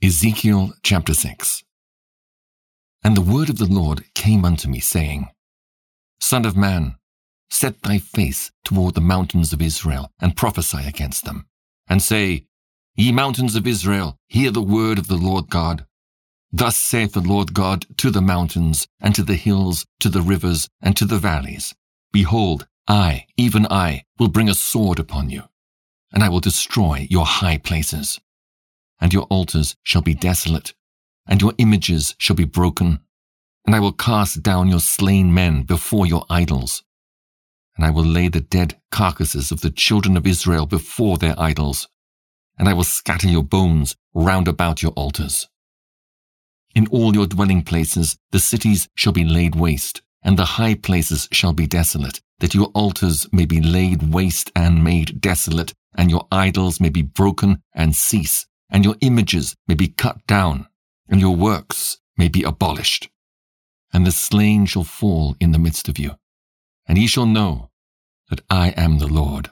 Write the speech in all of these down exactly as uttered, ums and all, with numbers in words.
Ezekiel chapter six. And the word of the Lord came unto me, saying, Son of man, set thy face toward the mountains of Israel, and prophesy against them, and say, Ye mountains of Israel, hear the word of the Lord God. Thus saith the Lord God to the mountains, and to the hills, to the rivers, and to the valleys, Behold, I, even I, will bring a sword upon you, and I will destroy your high places. And your altars shall be desolate, and your images shall be broken, and I will cast down your slain men before your idols. And I will lay the dead carcasses of the children of Israel before their idols, and I will scatter your bones round about your altars. In all your dwelling places the cities shall be laid waste, and the high places shall be desolate, that your altars may be laid waste and made desolate, and your idols may be broken and cease, and your images may be cut down, and your works may be abolished. And the slain shall fall in the midst of you, and ye shall know that I am the Lord.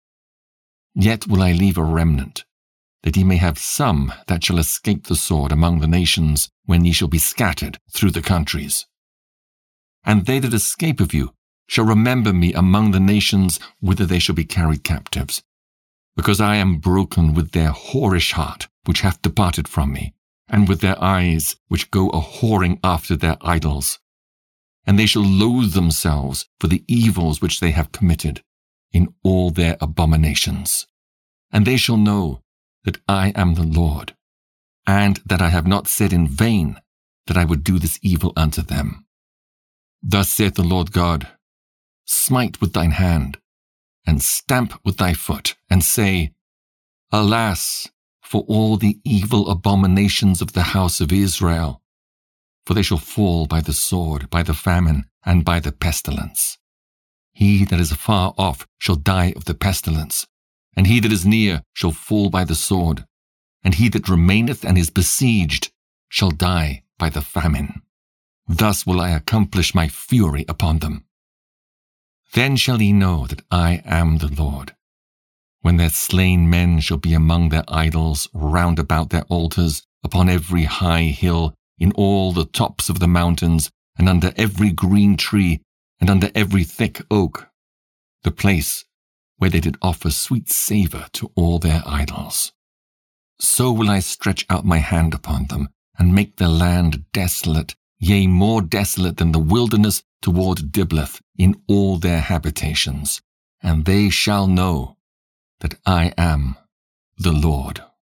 Yet will I leave a remnant, that ye may have some that shall escape the sword among the nations, when ye shall be scattered through the countries. And they that escape of you shall remember me among the nations whither they shall be carried captives, because I am broken with their whorish heart, which hath departed from me, and with their eyes, which go a-whoring after their idols. And they shall loathe themselves for the evils which they have committed, in all their abominations. And they shall know that I am the Lord, and that I have not said in vain that I would do this evil unto them. Thus saith the Lord God, Smite with thine hand, and stamp with thy foot, and say, Alas, for all the evil abominations of the house of Israel! For they shall fall by the sword, by the famine, and by the pestilence. He that is afar off shall die of the pestilence, and he that is near shall fall by the sword, and he that remaineth and is besieged shall die by the famine. Thus will I accomplish my fury upon them. Then shall ye know that I am the Lord, when their slain men shall be among their idols, round about their altars, upon every high hill, in all the tops of the mountains, and under every green tree, and under every thick oak, the place where they did offer sweet savour to all their idols. So will I stretch out my hand upon them, and make the land desolate, yea, more desolate than the wilderness toward Diblath, in all their habitations, and they shall know that I am the Lord.